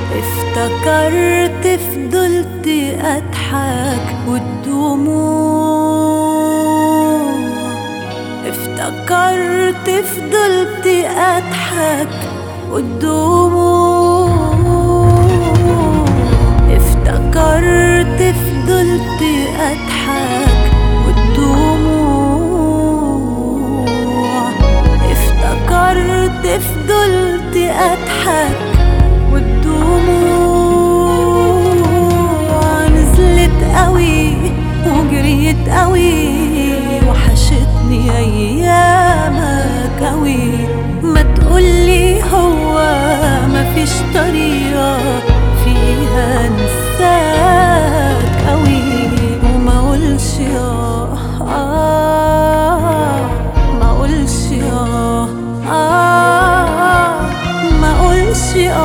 افتكرت فضلت اضحك والدموع، افتكرت فضلت اضحك والدموع، افتكرت فضلت اضحك والدموع، افتكرت فضلت اضحك والدموع نزلت قوي وجريت قوي، وحشتني ايامك قوي. ما تقولي هو مفيش طريقة فيها انساك قوي، وما اقولش ما اقولش ما اقولش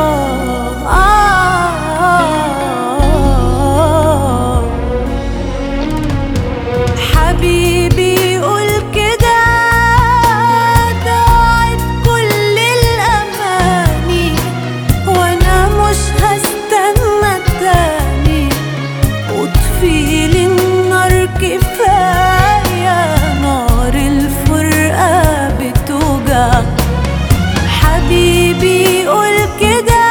حبيبي قول كده، ضاعت كل الأماني وأنا مش هستنى تاني، وطفيلي النار كفاية، نار الفرقة بتوجع. حبيبي قول كده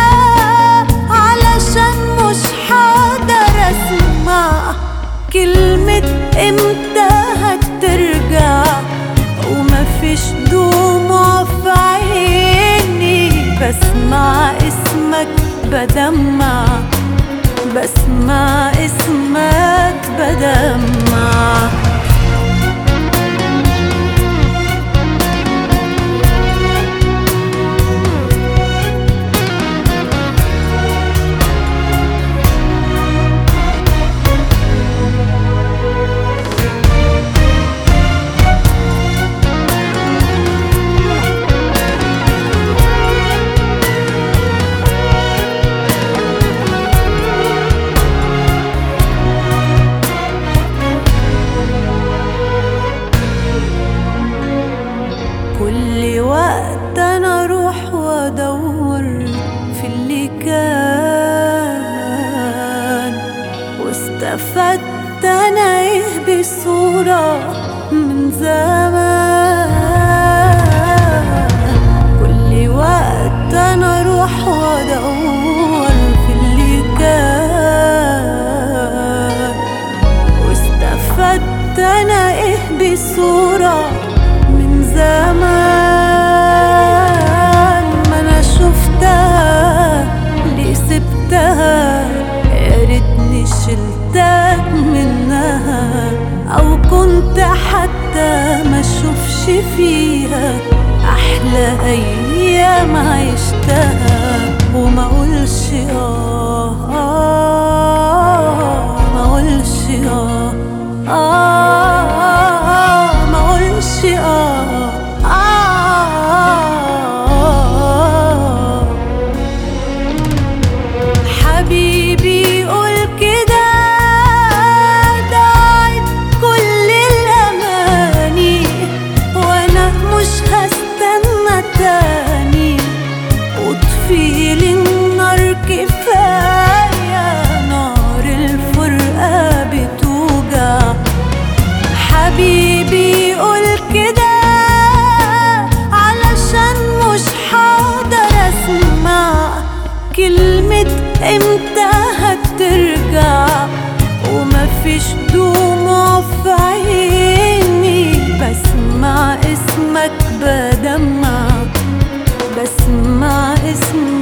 علشان مش حقدر اسمع كلمة امتى هترجع، ومفيش دموع في عيني، بسمع اسمك بدمع، بسمع اسمك بدمع. كل وقت انا اروح وادور في اللي كان، واستفدت انا ايه بصورة من زمان. كل وقت انا اروح وادور في اللي كان، واستفدت انا ايه بصورة من زمان. ما انا شفتها ليه سبتها، يا ريتني شلتك منها، او كنت حتى ما اشوفش فيها احلى ايام عشتها، وما اقولش ما اقولش ما اقولش حبيبي قول كده، ضاعت كل الأماني وأنا مش هستنى تاني، وطفيلي النار كفاية، نار الفرقة بتوجع. حبيبي قول كده علشان مش حقدر اسمع كلمة امتى هترجع، ومفيش دموع في عيني، بسمع اسمك بدمع، بسمع اسمك